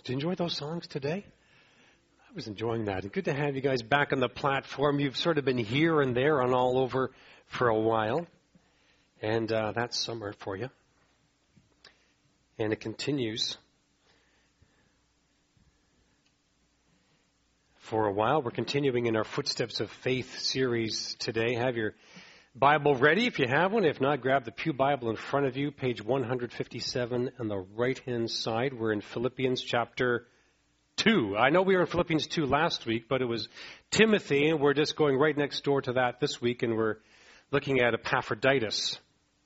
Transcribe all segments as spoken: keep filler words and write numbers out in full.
Did you enjoy those songs today? I was enjoying that. And good to have you guys back on the platform. You've sort of been here and there and all over for a while. And uh, that's summer for you. And it continues. For a while, we're continuing in our Footsteps of Faith series today. Have your Bible ready if you have one. If not, grab the Pew Bible in front of you, page one fifty-seven on the right-hand side. We're in Philippians chapter two. I know we were in Philippians two last week, but it was Timothy, and we're just going right next door to that this week, and we're looking at Epaphroditus.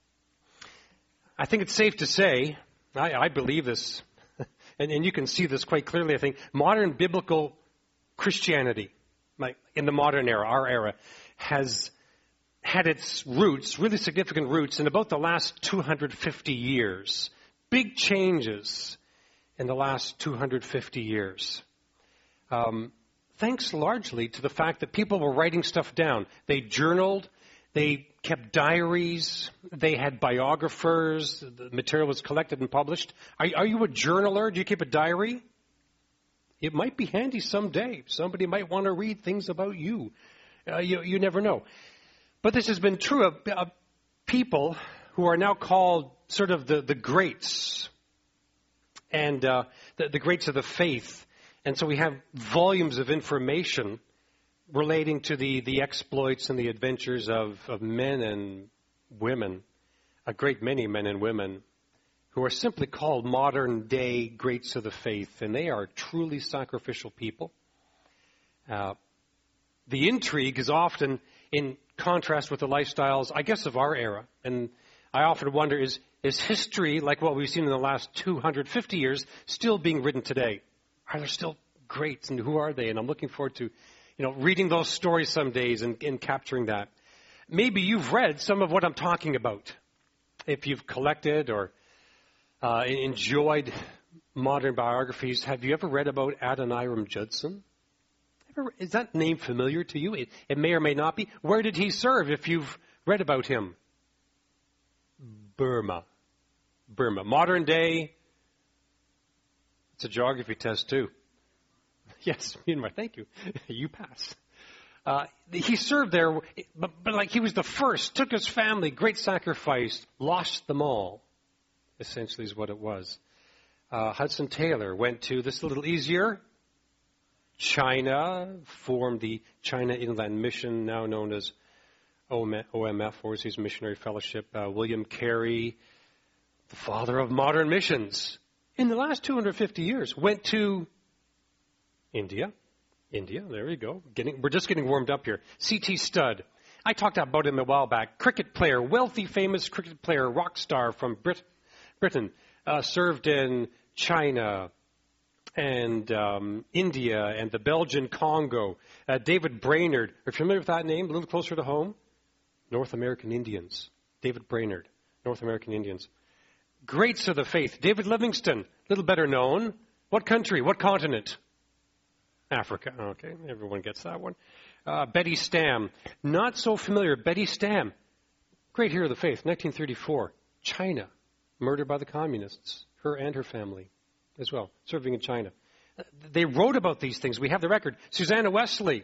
I think it's safe to say, I, I believe this, and, and you can see this quite clearly, I think, modern biblical Christianity, like in the modern era, our era, has had its roots, really significant roots, in about the last two hundred fifty years. Big changes in the last two hundred fifty years. Um, thanks largely to the fact that people were writing stuff down. They journaled, they kept diaries, they had biographers, the material was collected and published. Are, are you a journaler? Do you keep a diary? It might be handy someday. Somebody might want to read things about you. Uh, you, you never know. But this has been true of, of people who are now called sort of the, the greats and uh, the, the greats of the faith. And so we have volumes of information relating to the, the exploits and the adventures of, of men and women, a great many men and women, who are simply called modern-day greats of the faith, and they are truly sacrificial people. Uh, the intrigue is often in contrast with the lifestyles, I guess, of our era. And I often wonder, is, is history, like what we've seen in the last two hundred fifty years, still being written today? Are there still greats, and who are they? And I'm looking forward to, you know, reading those stories some days and, and capturing that. Maybe you've read some of what I'm talking about. If you've collected or Uh, enjoyed modern biographies. Have you ever read about Adoniram Judson? Ever, is that name familiar to you? It, it may or may not be. Where did he serve if you've read about him? Burma. Burma. Modern day. It's a geography test too. Yes, Myanmar. Thank you. You pass. Uh, he served there, but, but like he was the first, took his family, great sacrifice, lost them all. Essentially is what it was. Uh, Hudson Taylor went to, this is a little easier, China, formed the China Inland Mission, now known as O M F, Overseas Missionary Fellowship. Uh, William Carey, the father of modern missions, in the last two hundred fifty years, went to India. India, there you go. Getting, we're just getting warmed up here. C T Studd. I talked about him a while back. Cricket player, wealthy, famous cricket player, rock star from Britain. Britain, uh, served in China and um, India and the Belgian Congo. Uh, David Brainerd, are you familiar with that name? A little closer to home? North American Indians. David Brainerd, North American Indians. Greats of the faith. David Livingstone, a little better known. What country? What continent? Africa. Okay, everyone gets that one. Uh, Betty Stam, not so familiar. Betty Stam, great hero of the faith, nineteen thirty-four, China. Murdered by the communists, her and her family as well, serving in China. They wrote about these things. We have the record. Susanna Wesley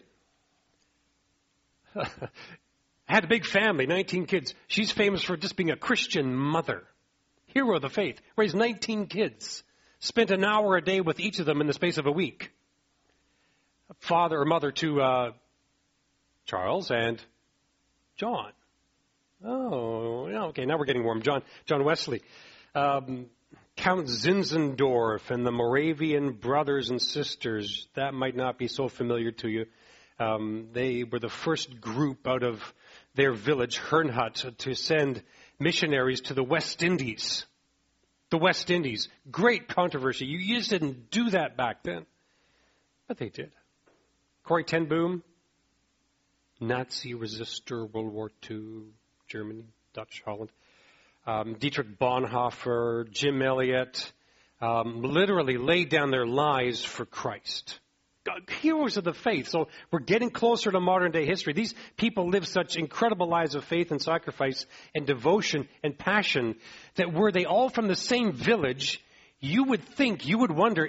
had a big family, nineteen kids. She's famous for just being a Christian mother, hero of the faith, raised nineteen kids, spent an hour a day with each of them in the space of a week. Father or mother to uh, Charles and John. Oh, okay, now we're getting warm. John John Wesley. Um, Count Zinzendorf and the Moravian brothers and sisters. That might not be so familiar to you. Um, they were the first group out of their village, Herrnhut, to send missionaries to the West Indies. The West Indies. Great controversy. You just didn't do that back then. But they did. Corrie ten Boom, Nazi resistor, World War Two. Germany, Dutch, Holland. Um, Dietrich Bonhoeffer, Jim Elliot, um, literally laid down their lives for Christ. God, heroes of the faith. So we're getting closer to modern day history. These people lived such incredible lives of faith and sacrifice and devotion and passion that were they all from the same village, you would think, you would wonder,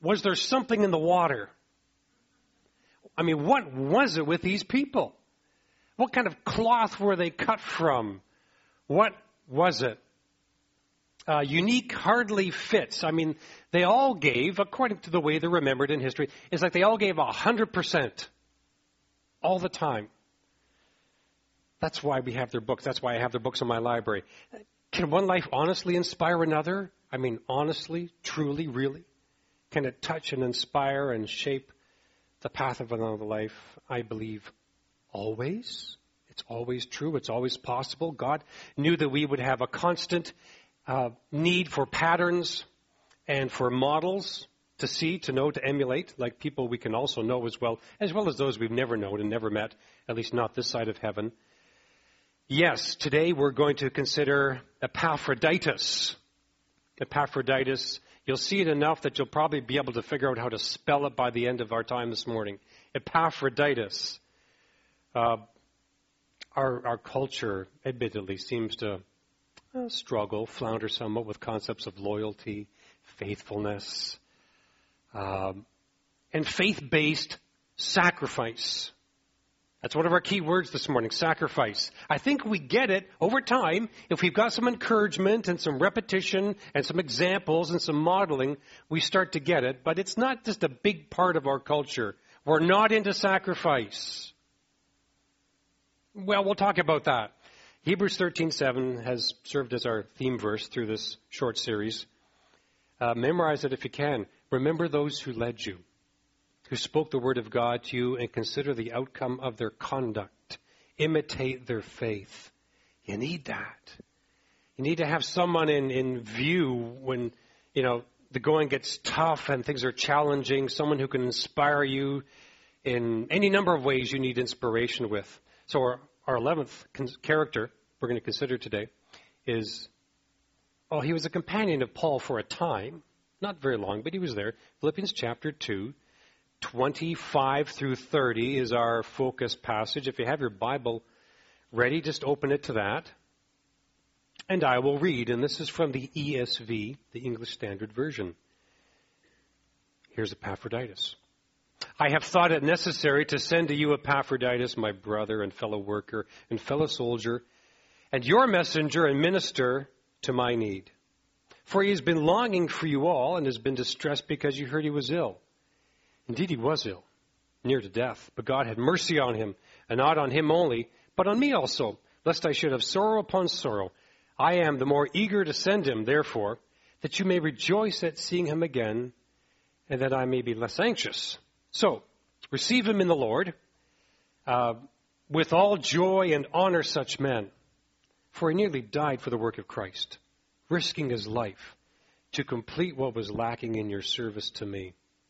Was there something in the water? I mean, what was it with these people? What kind of cloth were they cut from? What was it? Uh, unique hardly fits. I mean, they all gave, according to the way they're remembered in history, it's like they all gave one hundred percent all the time. That's why we have their books. That's why I have their books in my library. Can one life honestly inspire another? I mean, honestly, truly, really? Can it touch and inspire and shape the path of another life? I believe always. It's always true. It's always possible. God knew that we would have a constant uh, need for patterns and for models to see, to know, to emulate, like people we can also know as well, as well as those we've never known and never met, at least not this side of heaven. Yes, today we're going to consider Epaphroditus. Epaphroditus, you'll see it enough that you'll probably be able to figure out how to spell it by the end of our time this morning. Epaphroditus. Uh, our, our culture, admittedly, seems to uh, struggle, flounder somewhat with concepts of loyalty, faithfulness, um, and faith-based sacrifice. That's one of our key words this morning, sacrifice. I think we get it over time. If we've got some encouragement and some repetition and some examples and some modeling, we start to get it. But it's not just a big part of our culture. We're not into sacrifice. Well, we'll talk about that. Hebrews thirteen seven has served as our theme verse through this short series. Uh, memorize it if you can. Remember those who led you, who spoke the word of God to you, and consider the outcome of their conduct. Imitate their faith. You need that. You need to have someone in, in view when, you know, the going gets tough and things are challenging, someone who can inspire you in any number of ways you need inspiration with. So our, our eleventh con- character we're going to consider today is, oh, he was a companion of Paul for a time. Not very long, but he was there. Philippians chapter two. twenty-five through thirty is our focus passage. If you have your Bible ready, just open it to that. And I will read, and this is from the E S V, the English Standard Version. Here's Epaphroditus. I have thought it necessary to send to you Epaphroditus, my brother and fellow worker and fellow soldier, and your messenger and minister to my need. For he has been longing for you all and has been distressed because you heard he was ill. Indeed, he was ill, near to death, but God had mercy on him, and not on him only, but on me also, lest I should have sorrow upon sorrow. I am the more eager to send him, therefore, that you may rejoice at seeing him again, and that I may be less anxious. So, receive him in the Lord, uh, with all joy, and honor such men, for he nearly died for the work of Christ, risking his life to complete what was lacking in your service to me.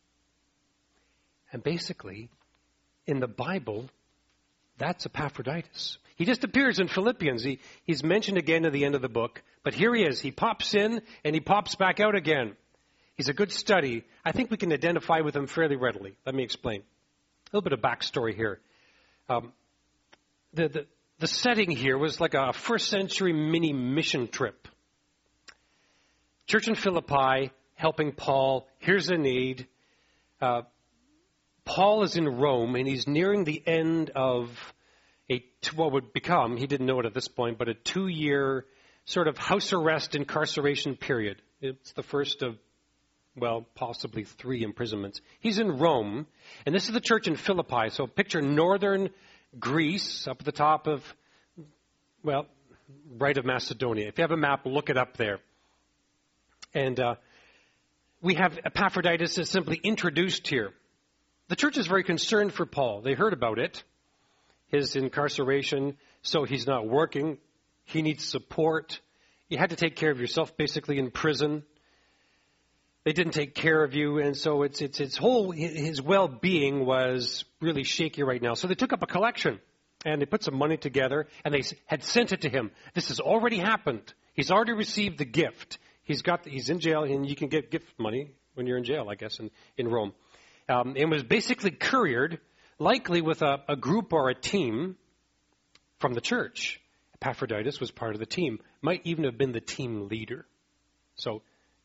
And basically, in the Bible, that's Epaphroditus. He just appears in Philippians. He, he's mentioned again at the end of the book. But here he is. He pops in and he pops back out again. He's a good study. I think we can identify with him fairly readily. Let me explain. A little bit of backstory here. Um, the, the, the setting here was like a first century mini mission trip. Church in Philippi, helping Paul. Here's a need. Uh, Paul is in Rome, and he's nearing the end of a what would become, he didn't know it at this point, but a two-year sort of house arrest incarceration period. It's the first of, well, possibly three imprisonments. He's in Rome, and this is the church in Philippi. So picture northern Greece up at the top of, well, right of Macedonia. If you have a map, look it up there. And uh, we have Epaphroditus is simply introduced here. The church is very concerned for Paul. They heard about it, his incarceration, so he's not working. He needs support. You had to take care of yourself, basically, in prison. They didn't take care of you, and so it's it's his whole his well-being was really shaky right now. So they took up a collection, and they put some money together, and they had sent it to him. This has already happened. He's already received the gift. He's got he's in jail, and you can get gift money when you're in jail, I guess, in, in Rome. Um, it was basically couriered, likely with a, a group or a team from the church. Epaphroditus was part of the team, might even have been the team leader. So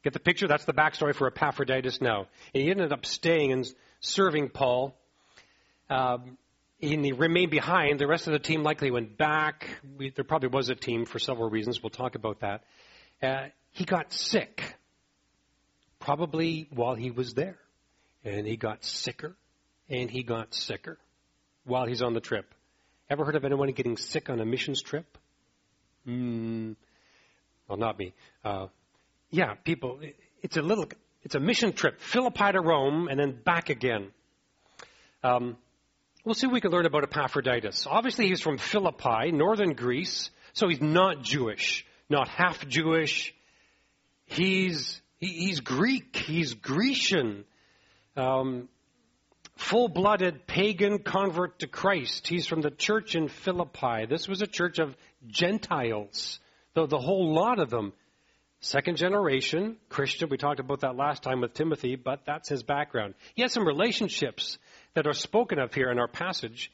Get the picture? That's the backstory for Epaphroditus now. And he ended up staying and serving Paul. Um, and he remained behind. The rest of the team likely went back. We, there probably was a team for several reasons. We'll talk about that. Uh, he got sick, probably while he was there. And he got sicker, and he got sicker while he's on the trip. Ever heard of anyone getting sick on a missions trip? Mm, well, not me. Uh, yeah, people, it's a little, it's a mission trip, Philippi to Rome, and then back again. Um, we'll see what we can learn about Epaphroditus. Obviously, he's from Philippi, northern Greece, so he's not Jewish, not half Jewish. He's, he, he's Greek, he's Grecian, um, full-blooded pagan convert to Christ. He's from the church in Philippi. This was a church of Gentiles, the, the whole lot of them. Second generation Christian. We talked about that last time with Timothy, but that's his background. He has some relationships that are spoken of here in our passage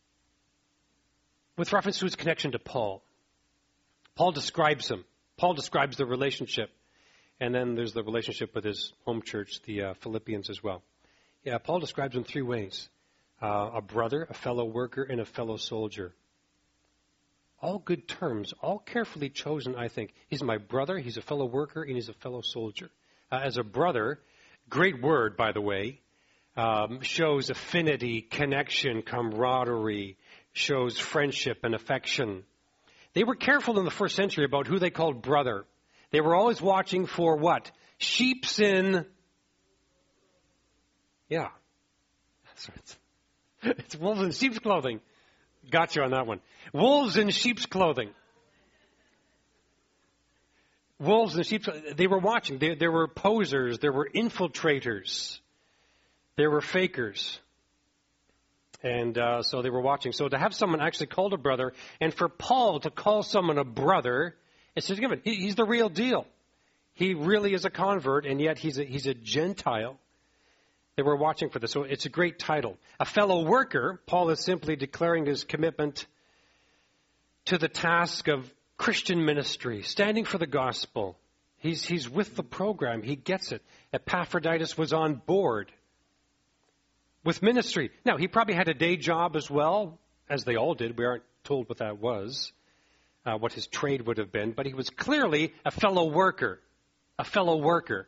with reference to his connection to Paul. Paul describes him. Paul describes the relationship. And then there's the relationship with his home church, the uh, Philippians as well. Yeah, Paul describes him three ways. Uh, a brother, a fellow worker, and a fellow soldier. All good terms, all carefully chosen, I think. He's my brother, he's a fellow worker, and he's a fellow soldier. Uh, as a brother, great word, by the way, um, shows affinity, connection, camaraderie, shows friendship and affection. They were careful in the first century about who they called brother. They were always watching for what? Sheep's in... Yeah. That's right. It's wolves in sheep's clothing. Got you on that one. Wolves in sheep's clothing. Wolves in sheep's clothing. They were watching. There, there were posers. There were infiltrators. There were fakers. And uh, so they were watching. So to have someone actually called a brother, and for Paul to call someone a brother, it's significant. He, he's the real deal. He really is a convert, and yet he's a, he's a Gentile. They were watching for this. So it's a great title. A fellow worker, Paul is simply declaring his commitment to the task of Christian ministry, standing for the gospel. He's, he's with the program. He gets it. Epaphroditus was on board with ministry. Now, he probably had a day job as well, as they all did. We aren't told what that was, uh, what his trade would have been. But he was clearly a fellow worker, a fellow worker.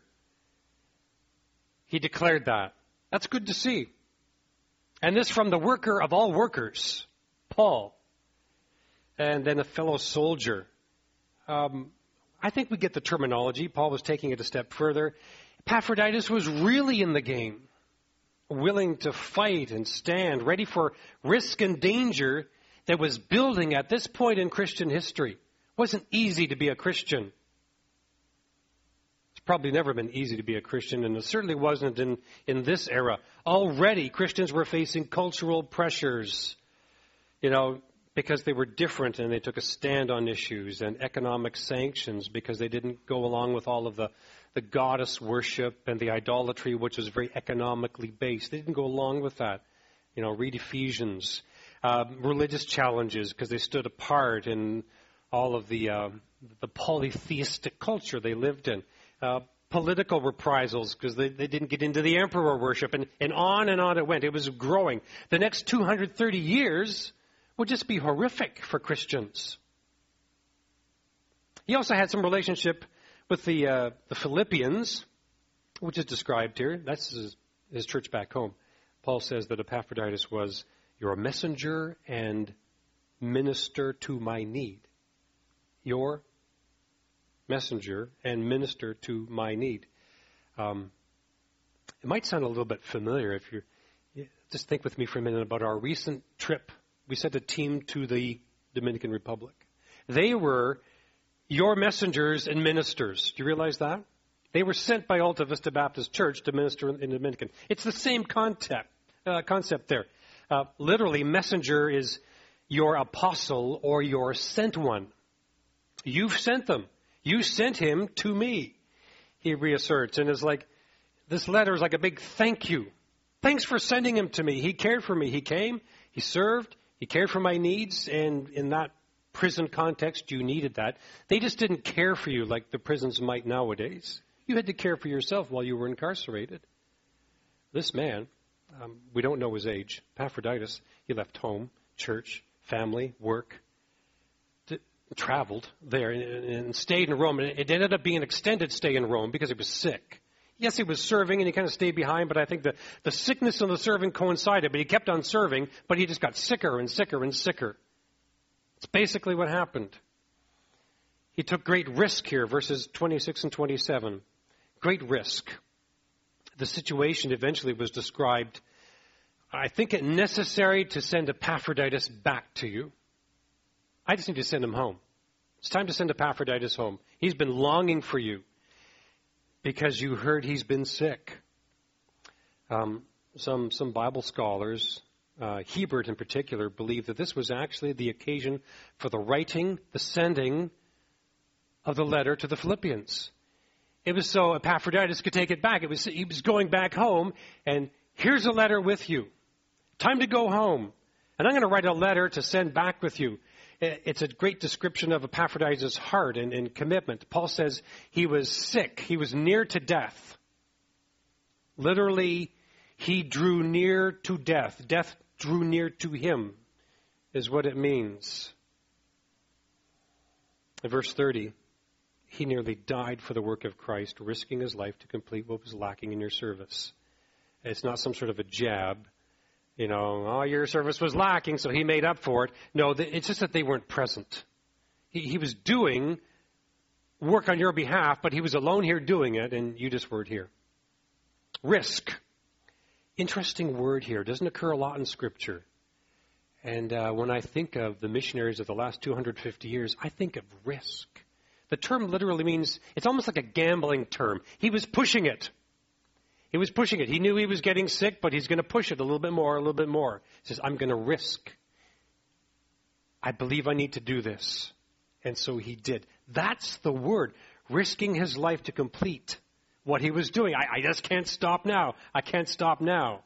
He declared that. That's good to see. And this from the worker of all workers, Paul. And then a fellow soldier. Um, I think we get the terminology. Paul was taking it a step further. Epaphroditus was really in the game, willing to fight and stand, ready for risk and danger that was building at this point in Christian history. It wasn't easy to be a Christian. Probably never been easy to be a Christian, and it certainly wasn't in, in this era. Already, Christians were facing cultural pressures, you know, because they were different and they took a stand on issues, and economic sanctions because they didn't go along with all of the, the goddess worship and the idolatry, which was very economically based. They didn't go along with that. You know, read Ephesians. Uh, religious challenges because they stood apart in all of the, uh, the polytheistic culture they lived in. Uh, political reprisals because they, they didn't get into the emperor worship, and, and on and on it went. It was growing. The next two hundred thirty years would just be horrific for Christians. He also had some relationship with the uh, the Philippians, which is described here. That's his, his church back home. Paul says that Epaphroditus was your messenger and minister to my need. Your messenger and minister to my need. Um, it might sound a little bit familiar if you're, just think with me for a minute about our recent trip. We sent a team to the Dominican Republic. They were your messengers and ministers. Do you realize that? They were sent by Alta Vista Baptist Church to minister in the Dominican. It's the same concept, uh, concept there. Uh, literally, messenger is your apostle or your sent one. You've sent them. You sent him to me, he reasserts. And it's like, this letter is like a big thank you. Thanks for sending him to me. He cared for me. He came, he served, he cared for my needs. And in that prison context, you needed that. They just didn't care for you like the prisons might nowadays. You had to care for yourself while you were incarcerated. This man, um, we don't know his age, Epaphroditus, he left home, church, family, work, to, traveled there and, and stayed in Rome. And it ended up being an extended stay in Rome because he was sick. Yes, he was serving and he kind of stayed behind, but I think the, the sickness and the serving coincided. But he kept on serving, but he just got sicker and sicker and sicker. It's basically what happened. He took great risk here, verses twenty-six and twenty-seven. Great risk. The situation eventually was described, I think it necessary to send Epaphroditus back to you. I just need to send him home. It's time to send Epaphroditus home. He's been longing for you because you heard he's been sick. Um, some, some Bible scholars, uh, Hebert in particular, believe that this was actually the occasion for the writing, the sending of the letter to the Philippians. It was so Epaphroditus could take it back. It was, he was going back home, and here's a letter with you. Time to go home. And I'm going to write a letter to send back with you. It's a great description of Epaphroditus' heart and, and commitment. Paul says he was sick. He was near to death. Literally, he drew near to death. Death drew near to him, is what it means. In verse thirty, he nearly died for the work of Christ, risking his life to complete what was lacking in your service. It's not some sort of a jab. You know, oh, your service was lacking, so he made up for it. No, it's just that they weren't present. He, he was doing work on your behalf, but he was alone here doing it, and you just weren't here. Risk. Interesting word here. It doesn't occur a lot in Scripture. And uh, when I think of the missionaries of the last two hundred fifty years, I think of risk. The term literally means, it's almost like a gambling term. He was pushing it. He was pushing it. He knew he was getting sick, but he's going to push it a little bit more, a little bit more. He says, I'm going to risk. I believe I need to do this. And so he did. That's the word, risking his life to complete what he was doing. I, I just can't stop now. I can't stop now.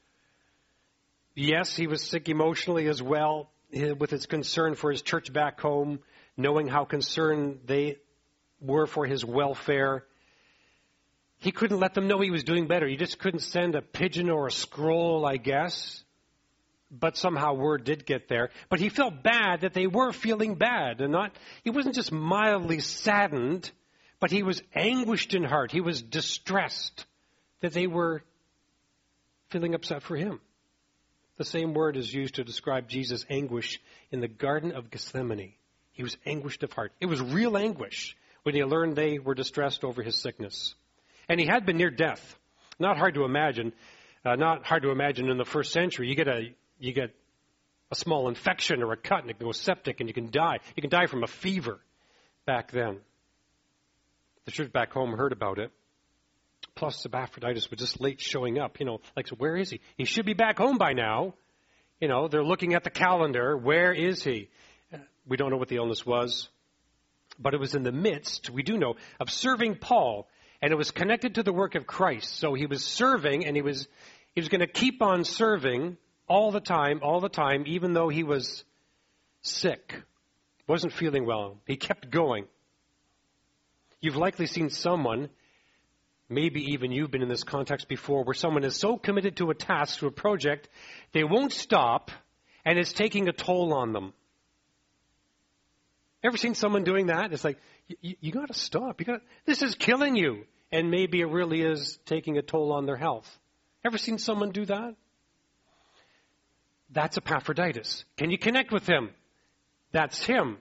Yes, he was sick emotionally as well, with his concern for his church back home, knowing how concerned they were for his welfare. He couldn't let them know he was doing better. He just couldn't send a pigeon or a scroll, I guess. But somehow word did get there. But he felt bad that they were feeling bad. And not, he wasn't just mildly saddened, but he was anguished in heart. He was distressed that they were feeling upset for him. The same word is used to describe Jesus' anguish in the Garden of Gethsemane. He was anguished of heart. It was real anguish when he learned they were distressed over his sickness. And he had been near death. Not hard to imagine. Uh, not hard to imagine in the first century. You get a you get a small infection or a cut and it can go septic and you can die. You can die from a fever back then. The church back home heard about it. Plus, Epaphroditus was just late showing up. You know, like, so where is he? He should be back home by now. You know, they're looking at the calendar. Where is he? We don't know what the illness was. But it was in the midst, we do know, of serving Paul. And it was connected to the work of Christ. So he was serving, and he was he was going to keep on serving all the time, all the time, even though he was sick, wasn't feeling well. He kept going. You've likely seen someone, maybe even you've been in this context before, where someone is so committed to a task, to a project, they won't stop, and it's taking a toll on them. Ever seen someone doing that? It's like, you, you got to stop. You got this is killing you. And maybe it really is taking a toll on their health. Ever seen someone do that? That's Epaphroditus. Can you connect with him? That's him.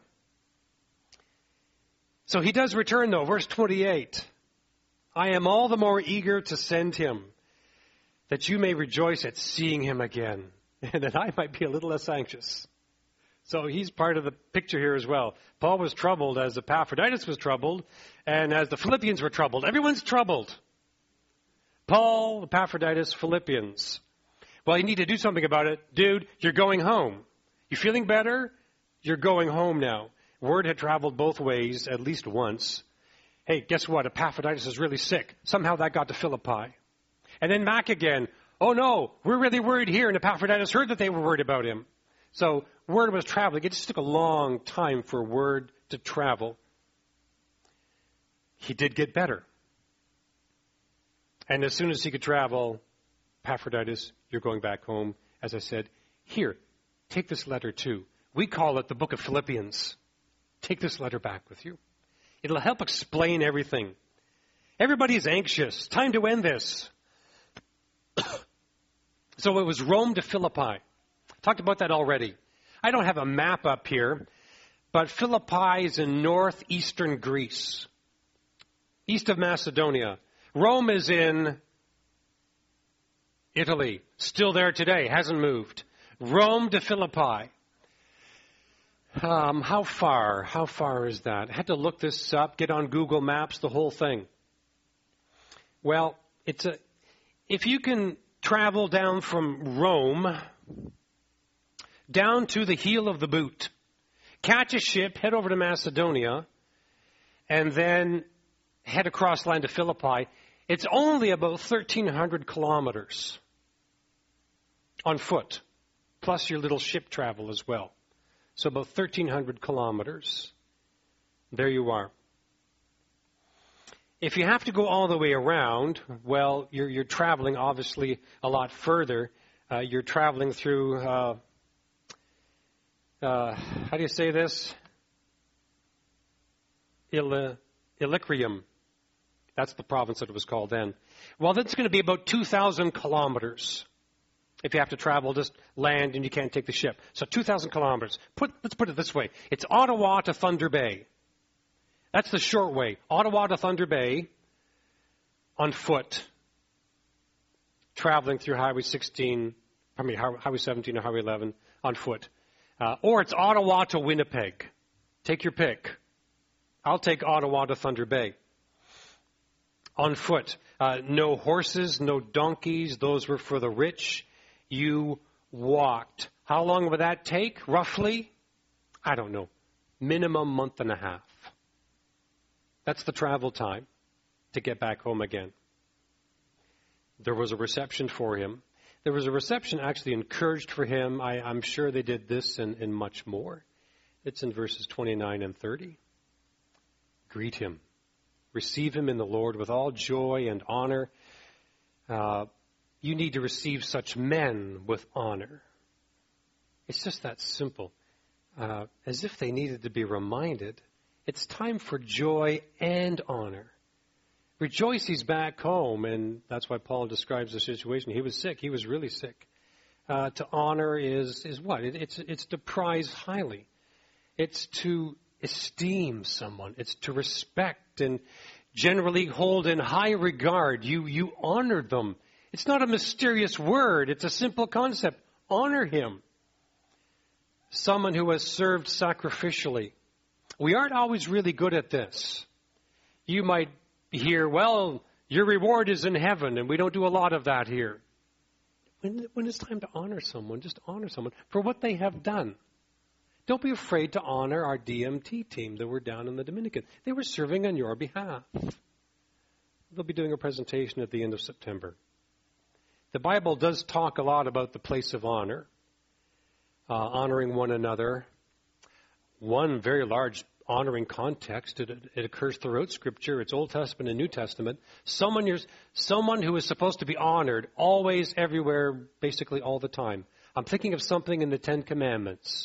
So he does return, though. Verse twenty-eight. I am all the more eager to send him, that you may rejoice at seeing him again, and that I might be a little less anxious. So he's part of the picture here as well. Paul was troubled as Epaphroditus was troubled, and as the Philippians were troubled. Everyone's troubled. Paul, Epaphroditus, Philippians. Well, you need to do something about it. Dude, you're going home. You feeling better? You're going home now. Word had traveled both ways at least once. Hey, guess what? Epaphroditus is really sick. Somehow that got to Philippi. And then back again. Oh no, we're really worried here. And Epaphroditus heard that they were worried about him. So word was traveling. It just took a long time for word to travel. He did get better. And as soon as he could travel, Epaphroditus, you're going back home. As I said, here, take this letter too. We call it the book of Philippians. Take this letter back with you. It'll help explain everything. Everybody is anxious. Time to end this. So it was Rome to Philippi. Talked about that already. I don't have a map up here, but Philippi is in northeastern Greece, east of Macedonia. Rome is in Italy, still there today, hasn't moved. Rome to Philippi. Um, how far? How far is that? I had to look this up, get on Google Maps, the whole thing. Well, it's a, if you can travel down from Rome down to the heel of the boot, catch a ship, head over to Macedonia, and then head across land to Philippi, it's only about thirteen hundred kilometers on foot, plus your little ship travel as well. So about thirteen hundred kilometers. There you are. If you have to go all the way around, well, you're, you're traveling obviously a lot further. Uh, you're traveling through, uh, uh, how do you say this? Il- Illyricum. That's the province that it was called then. Well, that's going to be about two thousand kilometers. If you have to travel, just land and you can't take the ship. So two thousand kilometers. Put, let's put it this way. It's Ottawa to Thunder Bay. That's the short way. Ottawa to Thunder Bay on foot, traveling through Highway sixteen, I mean Highway seventeen or Highway eleven on foot. Uh, or it's Ottawa to Winnipeg. Take your pick. I'll take Ottawa to Thunder Bay. On foot. Uh, no horses, no donkeys. Those were for the rich. You walked. How long would that take, roughly? I don't know. Minimum month and a half. That's the travel time to get back home again. There was a reception for him. There was a reception actually encouraged for him. I, I'm sure they did this and, and much more. It's in verses twenty-nine and thirty. Greet him. Receive him in the Lord with all joy and honor. Uh, you need to receive such men with honor. It's just that simple. Uh, as if they needed to be reminded. It's time for joy and honor. Rejoice, he's back home, and that's why Paul describes the situation. He was sick. He was really sick. Uh, to honor is is what? It, it's it's to prize highly. It's to esteem someone. It's to respect and generally hold in high regard. You you honor them. It's not a mysterious word. It's a simple concept. Honor him. Someone who has served sacrificially. We aren't always really good at this. You might hear, well, your reward is in heaven, and we don't do a lot of that here. When, when it's time to honor someone, just honor someone for what they have done. Don't be afraid to honor our D M T team that were down in the Dominican. They were serving on your behalf. They'll be doing a presentation at the end of September. The Bible does talk a lot about the place of honor, uh, honoring one another. One very large honoring context. It, it occurs throughout Scripture. It's Old Testament and New Testament. Someone, you're, someone who is supposed to be honored always, everywhere, basically all the time. I'm thinking of something in the Ten Commandments.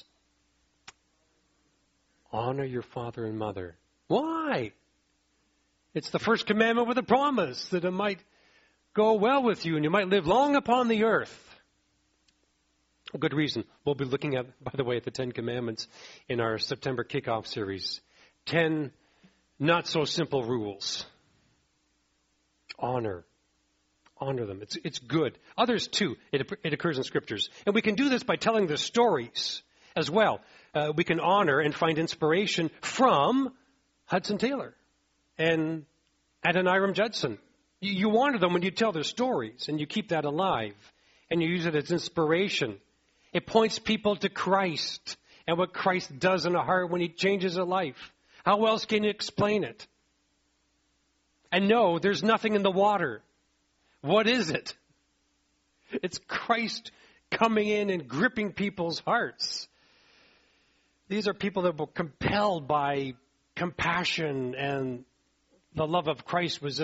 Honor your father and mother. Why? It's the first commandment with a promise that it might go well with you and you might live long upon the earth. A good reason. We'll be looking at, by the way, at the Ten Commandments in our September kickoff series. Ten not-so-simple rules. Honor. Honor them. It's it's good. Others, too. It, it occurs in Scriptures. And we can do this by telling the stories as well. Uh, we can honor and find inspiration from Hudson Taylor and Adoniram Judson. You, you honor them when you tell their stories, and you keep that alive, and you use it as inspiration. It points people to Christ and what Christ does in a heart when he changes a life. How else can you explain it? And no, there's nothing in the water. What is it? It's Christ coming in and gripping people's hearts. These are people that were compelled by compassion, and the love of Christ was just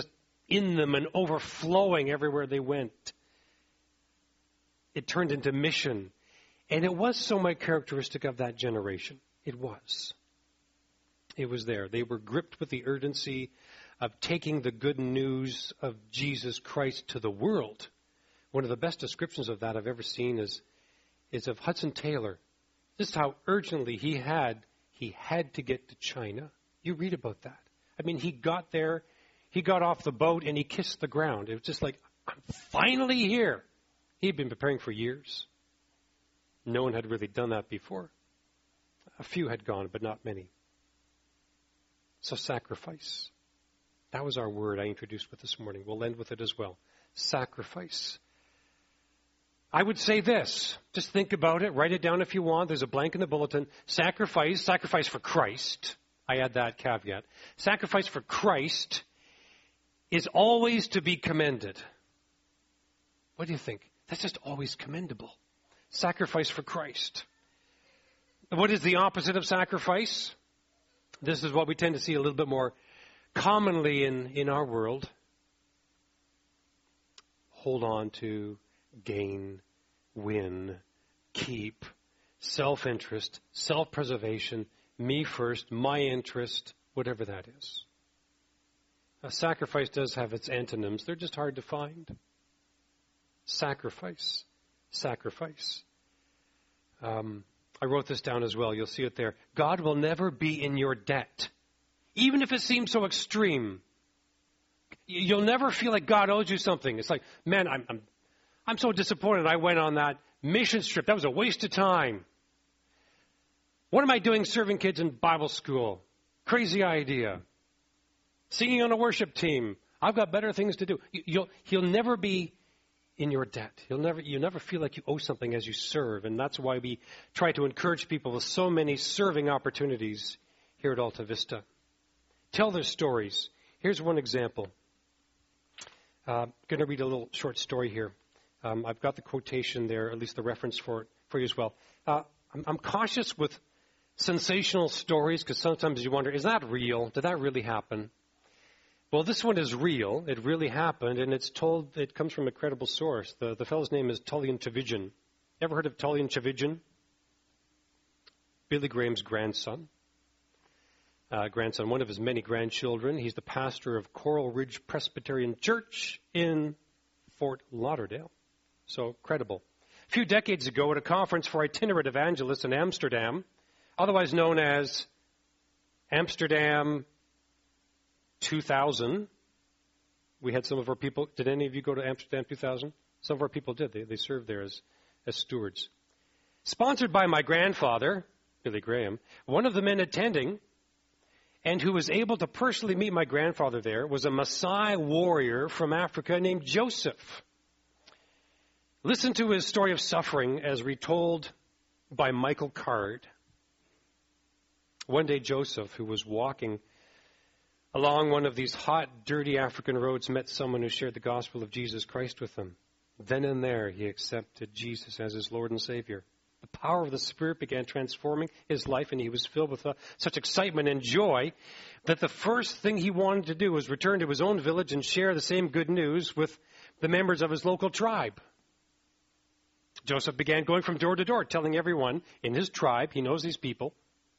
in them and overflowing everywhere they went. It turned into mission. And it was so much characteristic of that generation. It was. It was there. They were gripped with the urgency of taking the good news of Jesus Christ to the world. One of the best descriptions of that I've ever seen is, is of Hudson Taylor. Just how urgently he had, he had to get to China. You read about that. I mean, he got there, he got off the boat, and he kissed the ground. It was just like, I'm finally here. He'd been preparing for years. No one had really done that before. A few had gone, but not many. So sacrifice. That was our word I introduced with this morning. We'll end with it as well. Sacrifice. I would say this. Just think about it. Write it down if you want. There's a blank in the bulletin. Sacrifice. Sacrifice for Christ. I add that caveat. Sacrifice for Christ is always to be commended. What do you think? That's just always commendable. Sacrifice for Christ. What is the opposite of sacrifice? This is what we tend to see a little bit more commonly in, in our world. Hold on to, gain, win, keep, self-interest, self-preservation, me first, my interest, whatever that is. A sacrifice does have its antonyms. They're just hard to find. Sacrifice. Sacrifice. Um, I wrote this down as well. You'll see it there. God will never be in your debt, even if it seems so extreme. You'll never feel like God owes you something. It's like, man, I'm, I'm, I'm so disappointed I went on that mission trip. That was a waste of time. What am I doing serving kids in Bible school? Crazy idea. Singing on a worship team. I've got better things to do. You'll, he'll never be in your debt. You'll never, you'll never feel like you owe something as you serve. And that's why we try to encourage people with so many serving opportunities here at Alta Vista. Tell their stories. Here's one example. I'm uh, going to read a little short story here. Um, I've got the quotation there, at least the reference for it for you as well. Uh, I'm, I'm cautious with sensational stories because sometimes you wonder, is that real? Did that really happen? Well, this one is real. It really happened, and it's told. It comes from a credible source. The, the fellow's name is Tullian Tchividjian. Ever heard of Tullian Tchividjian? Billy Graham's grandson. Uh, grandson, one of his many grandchildren. He's the pastor of Coral Ridge Presbyterian Church in Fort Lauderdale. So credible. A few decades ago at a conference for itinerant evangelists in Amsterdam, otherwise known as Amsterdam two thousand, we had some of our people, did any of you go to Amsterdam two thousand? Some of our people did. They, they served there as, as stewards. Sponsored by my grandfather, Billy Graham, one of the men attending and who was able to personally meet my grandfather there was a Maasai warrior from Africa named Joseph. Listen to his story of suffering as retold by Michael Card. One day Joseph, who was walking along one of these hot, dirty African roads, met someone who shared the gospel of Jesus Christ with him. Then and there, he accepted Jesus as his Lord and Savior. The power of the Spirit began transforming his life, and he was filled with uh, such excitement and joy that the first thing he wanted to do was return to his own village and share the same good news with the members of his local tribe. Joseph began going from door to door, telling everyone in his tribe, he knows these people,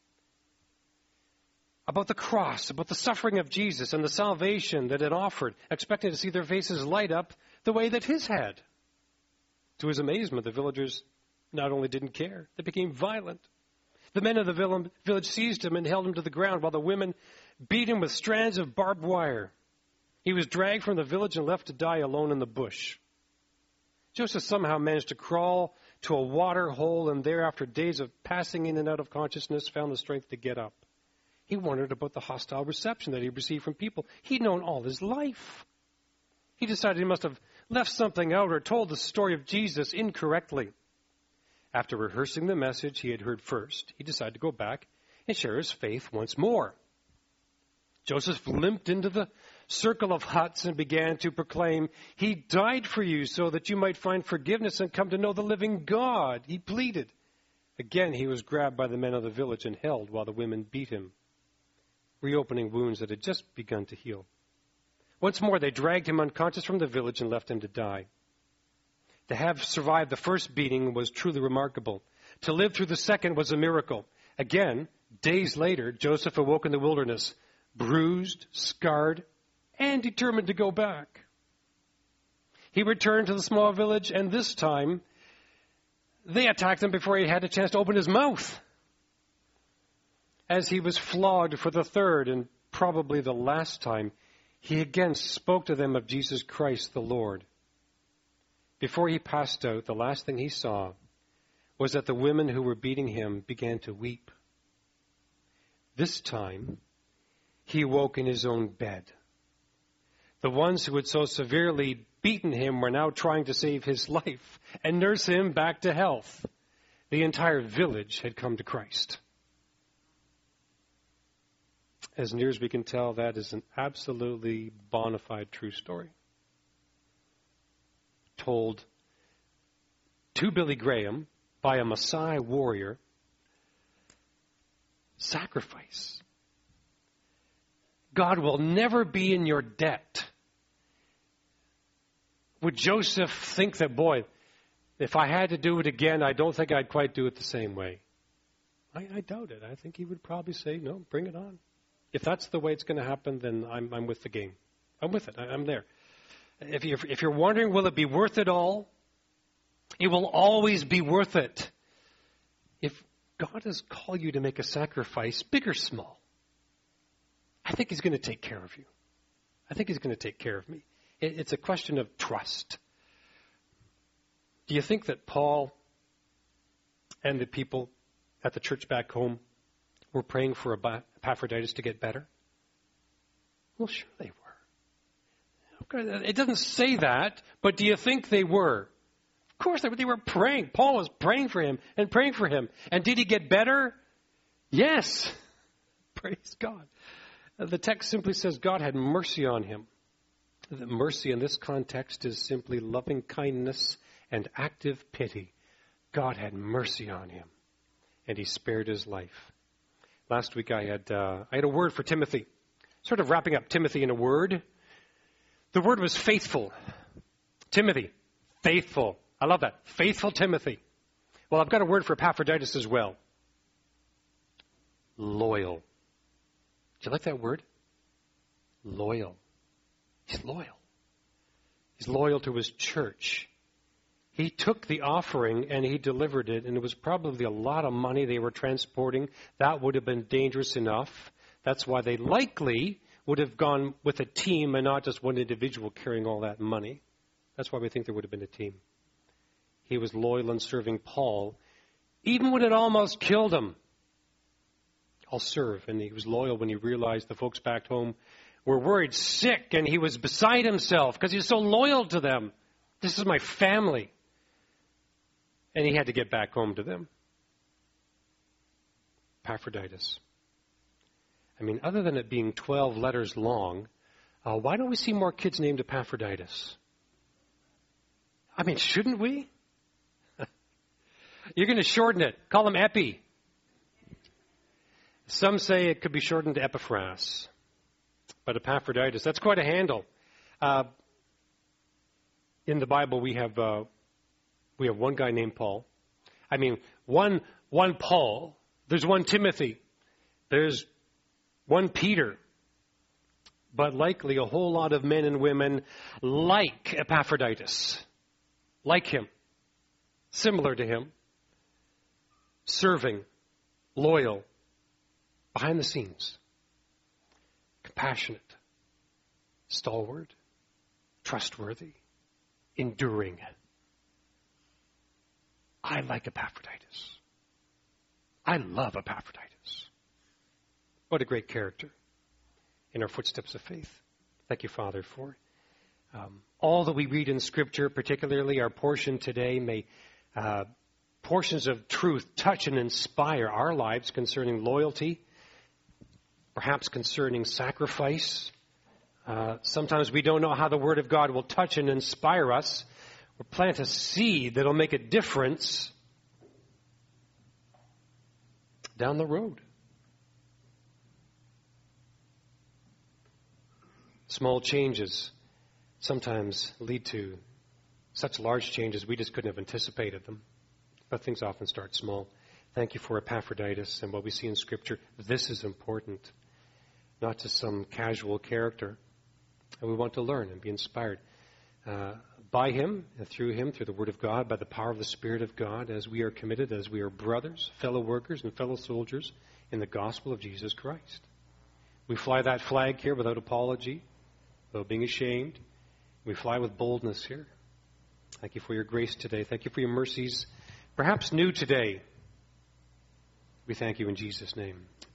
about the cross, about the suffering of Jesus and the salvation that it offered, expecting to see their faces light up the way that his had. To his amazement, the villagers not only didn't care, they became violent. The men of the village seized him and held him to the ground while the women beat him with strands of barbed wire. He was dragged from the village and left to die alone in the bush. Joseph somehow managed to crawl to a water hole and there, after days of passing in and out of consciousness, found the strength to get up. He wondered about the hostile reception that he received from people he'd known all his life. He decided he must have left something out or told the story of Jesus incorrectly. After rehearsing the message he had heard first, he decided to go back and share his faith once more. Joseph limped into the circle of huts and began to proclaim, "He died for you so that you might find forgiveness and come to know the living God," he pleaded. Again, he was grabbed by the men of the village and held while the women beat him, reopening wounds that had just begun to heal. Once more, they dragged him unconscious from the village and left him to die. To have survived the first beating was truly remarkable. To live through the second was a miracle. Again, days later, Joseph awoke in the wilderness, bruised, scarred, and determined to go back. He returned to the small village, and this time, they attacked him before he had a chance to open his mouth. As he was flogged for the third and probably the last time, he again spoke to them of Jesus Christ the Lord. Before he passed out, the last thing he saw was that the women who were beating him began to weep. This time, he awoke in his own bed. The ones who had so severely beaten him were now trying to save his life and nurse him back to health. The entire village had come to Christ. As near as we can tell, that is an absolutely bona fide true story. Told to Billy Graham by a Maasai warrior. Sacrifice. God will never be in your debt. Would Joseph think that, boy, if I had to do it again, I don't think I'd quite do it the same way? I, I doubt it. I think he would probably say, no, bring it on. If that's the way it's going to happen, then I'm, I'm with the game. I'm with it. I, I'm there. If you're, if you're wondering, will it be worth it all? It will always be worth it. If God has called you to make a sacrifice, big or small, I think he's going to take care of you. I think he's going to take care of me. It, it's a question of trust. Do you think that Paul and the people at the church back home were praying for Epaphroditus to get better? Well, sure they were. It doesn't say that, but do you think they were? Of course they were. They were praying. Paul was praying for him and praying for him. And did he get better? Yes. Praise God. The text simply says God had mercy on him. The mercy in this context is simply loving kindness and active pity. God had mercy on him, and he spared his life. Last week I had uh, I had a word for Timothy, sort of wrapping up Timothy in a word. The word was faithful. Timothy, faithful. I love that. Faithful Timothy. Well, I've got a word for Epaphroditus as well. Loyal. Do you like that word? Loyal. He's loyal. He's loyal to his church. He took the offering and he delivered it, and it was probably a lot of money they were transporting. That would have been dangerous enough. That's why they likely would have gone with a team and not just one individual carrying all that money. That's why we think there would have been a team. He was loyal in serving Paul, even when it almost killed him. I'll serve. And he was loyal when he realized the folks back home were worried sick, and he was beside himself because he was so loyal to them. This is my family. And he had to get back home to them. Epaphroditus. I mean, other than it being twelve letters long, uh, why don't we see more kids named Epaphroditus? I mean, shouldn't we? You're going to shorten it. Call him Epi. Some say it could be shortened to Epaphras. But Epaphroditus, that's quite a handle. Uh, in the Bible, we have uh, we have one guy named Paul. I mean, one one Paul. There's one Timothy. There's one Peter. But likely a whole lot of men and women like Epaphroditus. Like him. Similar to him. Serving. Loyal. Behind the scenes. Compassionate. Stalwart. Trustworthy. Enduring. I like Epaphroditus. I love Epaphroditus. What a great character in our footsteps of faith. Thank you, Father, for um, all that we read in Scripture, particularly our portion today. May uh, portions of truth touch and inspire our lives concerning loyalty, perhaps concerning sacrifice. Uh, sometimes we don't know how the Word of God will touch and inspire us or plant a seed that will make a difference down the road. Small changes sometimes lead to such large changes we just couldn't have anticipated them. But things often start small. Thank you for Epaphroditus and what we see in Scripture. This is important, not just some casual character. And we want to learn and be inspired uh, by him and through him, through the Word of God, by the power of the Spirit of God, as we are committed, as we are brothers, fellow workers, and fellow soldiers in the gospel of Jesus Christ. We fly that flag here without apology, without being ashamed. We fly with boldness here. Thank you for your grace today. Thank you for your mercies, perhaps new today. We thank you in Jesus' name.